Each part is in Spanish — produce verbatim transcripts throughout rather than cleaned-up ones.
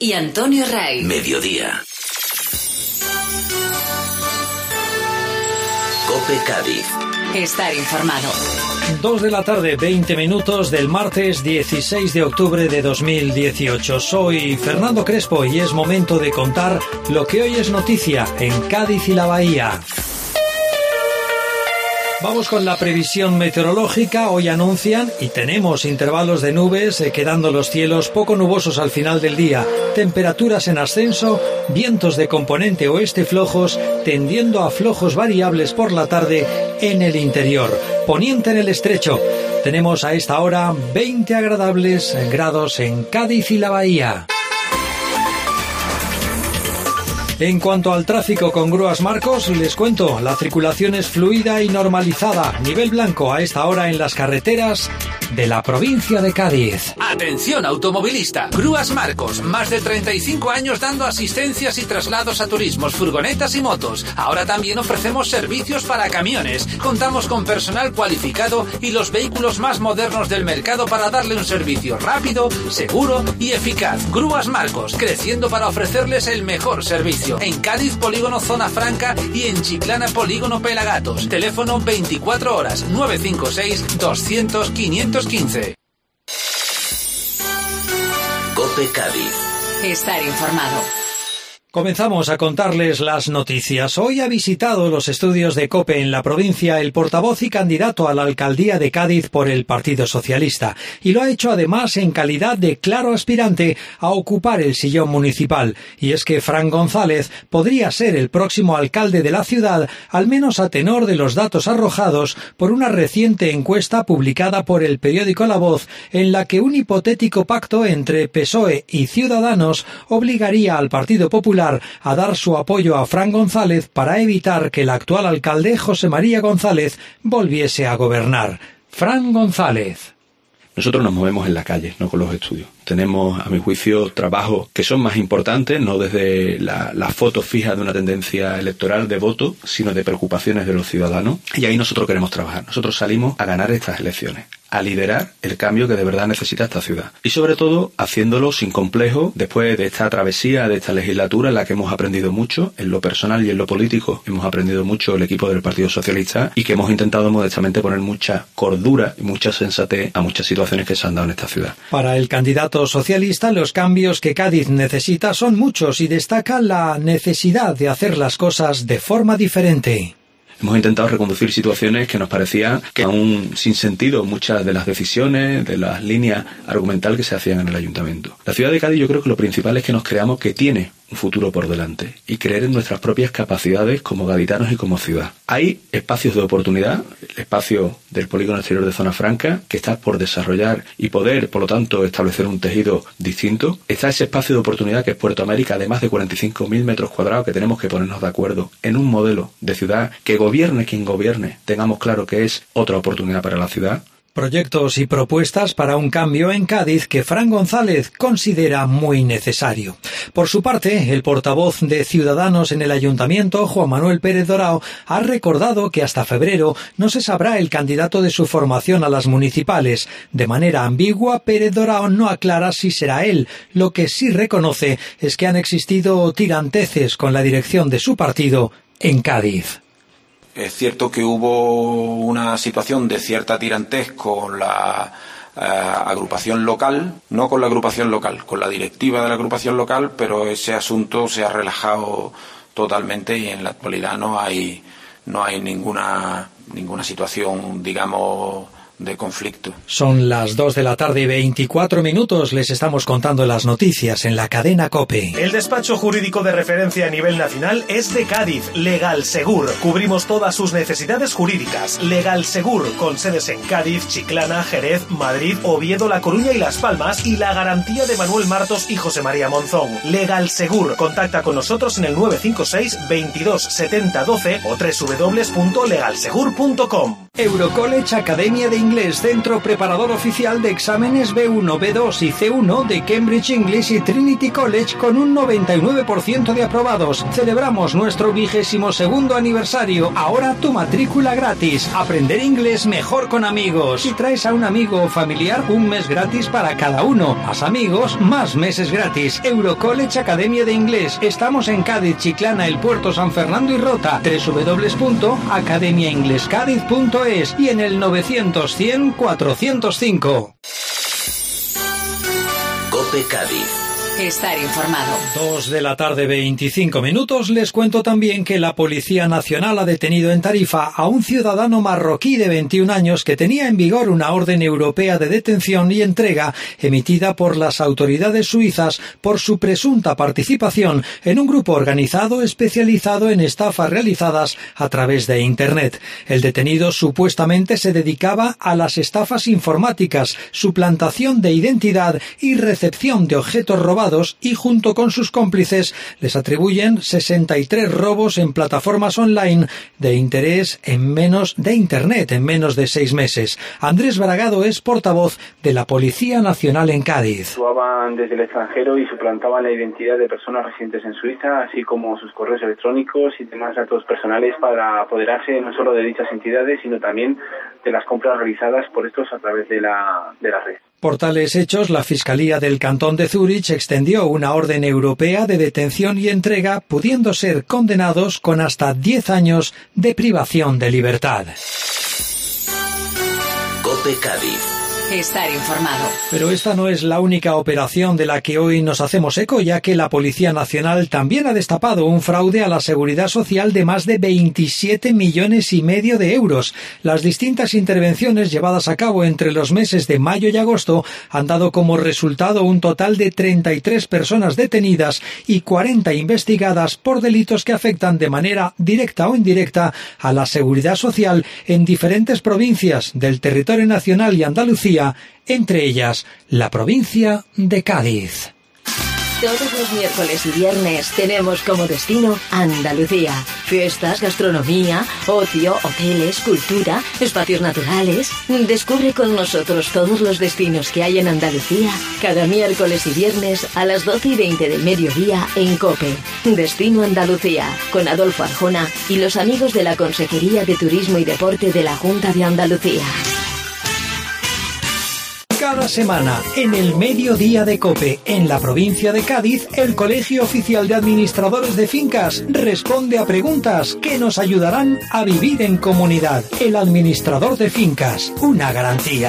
y Antonio Ray. Mediodía. COPE Cádiz. Estar informado. Dos de la tarde, veinte minutos del martes dieciséis de octubre de dos mil dieciocho. Soy Fernando Crespo y es momento de contar lo que hoy es noticia en Cádiz y la Bahía. Vamos con la previsión meteorológica. Hoy anuncian, y tenemos intervalos de nubes, eh, quedando los cielos poco nubosos al final del día. Temperaturas en ascenso, vientos de componente oeste flojos, tendiendo a flojos variables por la tarde en el interior. Poniente en el estrecho. Tenemos a esta hora veinte agradables grados en Cádiz y la Bahía. En cuanto al tráfico con grúas Marcos, les cuento, la circulación es fluida y normalizada. Nivel blanco a esta hora en las carreteras de la provincia de Cádiz. Atención automovilista, Grúas Marcos, más de treinta y cinco años dando asistencias y traslados a turismos, furgonetas y motos. Ahora también ofrecemos servicios para camiones. Contamos con personal cualificado y los vehículos más modernos del mercado para darle un servicio rápido, seguro y eficaz. Grúas Marcos, creciendo para ofrecerles el mejor servicio. En Cádiz, Polígono Zona Franca, y en Chiclana, Polígono Pelagatos. Teléfono veinticuatro horas, nueve cinco seis, doscientos, quinientos quince. COPE Cádiz. Estar informado. Comenzamos a contarles las noticias. Hoy ha visitado los estudios de COPE en la provincia el portavoz y candidato a la alcaldía de Cádiz por el Partido Socialista, y lo ha hecho además en calidad de claro aspirante a ocupar el sillón municipal. Y es que Fran González podría ser el próximo alcalde de la ciudad, al menos a tenor de los datos arrojados por una reciente encuesta publicada por el periódico La Voz, en la que un hipotético pacto entre P S O E y Ciudadanos obligaría al Partido Popular a dar su apoyo a Fran González para evitar que el actual alcalde José María González volviese a gobernar. Fran González. Nosotros nos movemos en la calle, no con los estudios. Tenemos, a mi juicio, trabajos que son más importantes, no desde la, la foto fija de una tendencia electoral de voto, sino de preocupaciones de los ciudadanos. Y ahí nosotros queremos trabajar. Nosotros salimos a ganar estas elecciones, a liderar el cambio que de verdad necesita esta ciudad. Y sobre todo, haciéndolo sin complejo, después de esta travesía, de esta legislatura en la que hemos aprendido mucho, en lo personal y en lo político, hemos aprendido mucho el equipo del Partido Socialista, y que hemos intentado modestamente poner mucha cordura y mucha sensatez a muchas situaciones que se han dado en esta ciudad. Para el candidato socialista, los cambios que Cádiz necesita son muchos y destaca la necesidad de hacer las cosas de forma diferente. Hemos intentado reconducir situaciones que nos parecía que aún sin sentido muchas de las decisiones, de las líneas argumentales que se hacían en el ayuntamiento. La ciudad de Cádiz, yo creo que lo principal es que nos creamos que tiene un futuro por delante y creer en nuestras propias capacidades como gaditanos y como ciudad. Hay espacios de oportunidad, el espacio del polígono exterior de Zona Franca, que está por desarrollar y poder, por lo tanto, establecer un tejido distinto. Está ese espacio de oportunidad que es Puerto América, de más de cuarenta y cinco mil metros cuadrados, que tenemos que ponernos de acuerdo en un modelo de ciudad que gobierne quien gobierne, tengamos claro que es otra oportunidad para la ciudad. Proyectos y propuestas para un cambio en Cádiz que Fran González considera muy necesario. Por su parte, el portavoz de Ciudadanos en el Ayuntamiento, Juan Manuel Pérez Dorao, ha recordado que hasta febrero no se sabrá el candidato de su formación a las municipales. De manera ambigua, Pérez Dorao no aclara si será él. Lo que sí reconoce es que han existido tiranteces con la dirección de su partido en Cádiz. Es cierto que hubo una situación de cierta tirantez con la eh, agrupación local, no con la agrupación local, con la directiva de la agrupación local, pero ese asunto se ha relajado totalmente y en la actualidad no hay no hay ninguna ninguna situación, digamos, de conflicto. Son las dos de la tarde y veinticuatro minutos. Les estamos contando las noticias en la cadena COPE. El despacho jurídico de referencia a nivel nacional es de Cádiz, Legal Segur. Cubrimos todas sus necesidades jurídicas. Legal Segur, con sedes en Cádiz, Chiclana, Jerez, Madrid, Oviedo, La Coruña y Las Palmas, y la garantía de Manuel Martos y José María Monzón. Legal Segur. Contacta con nosotros en el nueve cinco seis, veintidós, setenta, doce o doble u doble u doble u punto legal segur punto com. Eurocollege Academia de Inglés, centro preparador oficial de exámenes B uno, B dos y C uno de Cambridge English y Trinity College con un noventa y nueve por ciento de aprobados. Celebramos nuestro vigésimo segundo aniversario. Ahora tu matrícula gratis. Aprender inglés mejor con amigos. Si traes a un amigo o familiar, un mes gratis para cada uno. Más amigos, más meses gratis. Eurocollege Academia de Inglés. Estamos en Cádiz, Chiclana, El Puerto, San Fernando y Rota. doble u doble u doble u punto academia inglés cádiz punto es y en el novecientos cien cuatrocientos cinco. COPE Cádiz. Estar informado. Dos de la tarde, veinticinco minutos. Les cuento también que la Policía Nacional ha detenido en Tarifa a un ciudadano marroquí de veintiún años que tenía en vigor una orden europea de detención y entrega emitida por las autoridades suizas por su presunta participación en un grupo organizado especializado en estafas realizadas a través de Internet. El detenido supuestamente se dedicaba a las estafas informáticas, suplantación de identidad y recepción de objetos robados, y junto con sus cómplices les atribuyen sesenta y tres robos en plataformas online de interés en menos de Internet, en menos de seis meses. Andrés Bragado es portavoz de la Policía Nacional en Cádiz. Actuaban desde el extranjero y suplantaban la identidad de personas residentes en Suiza, así como sus correos electrónicos y demás datos personales para apoderarse no solo de dichas entidades, sino también de las compras realizadas por estos a través de la, de la red. Por tales hechos, la Fiscalía del Cantón de Zúrich extendió una orden europea de detención y entrega, pudiendo ser condenados con hasta diez años de privación de libertad. COPE Cádiz. Estar informado. Pero esta no es la única operación de la que hoy nos hacemos eco, ya que la Policía Nacional también ha destapado un fraude a la Seguridad Social de más de veintisiete millones y medio de euros. Las distintas intervenciones llevadas a cabo entre los meses de mayo y agosto han dado como resultado un total de treinta y tres personas detenidas y cuarenta investigadas por delitos que afectan de manera directa o indirecta a la Seguridad Social en diferentes provincias del territorio nacional y Andalucía, entre ellas la provincia de Cádiz. Todos los miércoles y viernes tenemos como destino Andalucía. Fiestas, gastronomía, ocio, hoteles, cultura, espacios naturales. Descubre con nosotros todos los destinos que hay en Andalucía cada miércoles y viernes a las doce y veinte del mediodía en COPE. Destino Andalucía, con Adolfo Arjona y los amigos de la Consejería de Turismo y Deporte de la Junta de Andalucía. Cada semana, en el mediodía de COPE, en la provincia de Cádiz, el Colegio Oficial de Administradores de Fincas responde a preguntas que nos ayudarán a vivir en comunidad. El administrador de fincas, una garantía.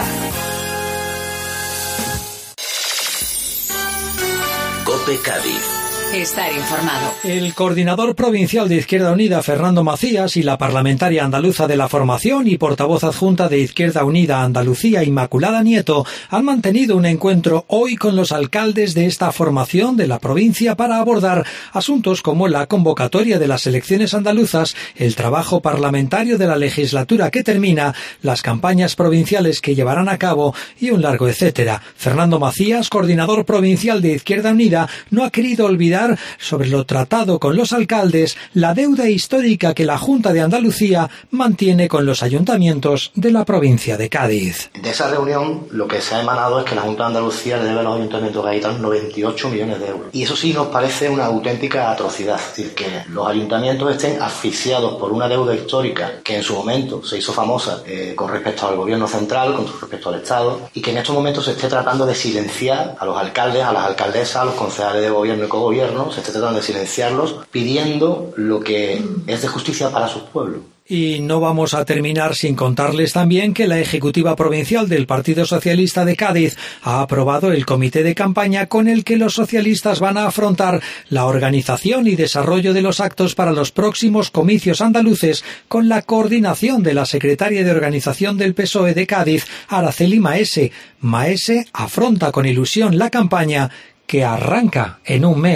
COPE Cádiz. Estar informado. El coordinador provincial de Izquierda Unida, Fernando Macías, y la parlamentaria andaluza de la formación y portavoz adjunta de Izquierda Unida Andalucía, Inmaculada Nieto, han mantenido un encuentro hoy con los alcaldes de esta formación de la provincia para abordar asuntos como la convocatoria de las elecciones andaluzas, el trabajo parlamentario de la legislatura que termina, las campañas provinciales que llevarán a cabo y un largo etcétera. Fernando Macías, coordinador provincial de Izquierda Unida, no ha querido olvidar sobre lo tratado con los alcaldes, la deuda histórica que la Junta de Andalucía mantiene con los ayuntamientos de la provincia de Cádiz. De esa reunión lo que se ha emanado es que la Junta de Andalucía le debe a los ayuntamientos gaditanos noventa y ocho millones de euros. Y eso sí nos parece una auténtica atrocidad, es decir, que los ayuntamientos estén asfixiados por una deuda histórica que en su momento se hizo famosa eh, con respecto al gobierno central, con respecto al Estado, y que en estos momentos se esté tratando de silenciar a los alcaldes, a las alcaldesas, a los concejales de gobierno y cogobierno, se está tratando de silenciarlos, pidiendo lo que es de justicia para sus pueblos. Y no vamos a terminar sin contarles también que la Ejecutiva Provincial del Partido Socialista de Cádiz ha aprobado el comité de campaña con el que los socialistas van a afrontar la organización y desarrollo de los actos para los próximos comicios andaluces, con la coordinación de la secretaria de organización del P S O E de Cádiz, Araceli Maese. Maese afronta con ilusión la campaña que arranca en un mes.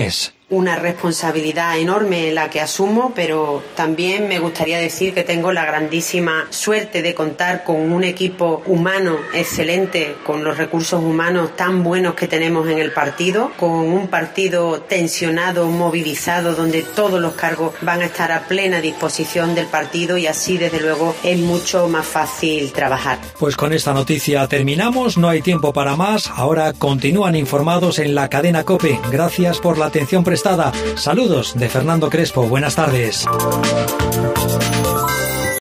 una responsabilidad enorme la que asumo, pero también me gustaría decir que tengo la grandísima suerte de contar con un equipo humano excelente, con los recursos humanos tan buenos que tenemos en el partido, con un partido tensionado, movilizado, donde todos los cargos van a estar a plena disposición del partido y así desde luego es mucho más fácil trabajar. Pues con esta noticia terminamos, no hay tiempo para más, ahora continúan informados en la cadena COPE. Gracias por la atención prestada. Saludos de Fernando Crespo, buenas tardes.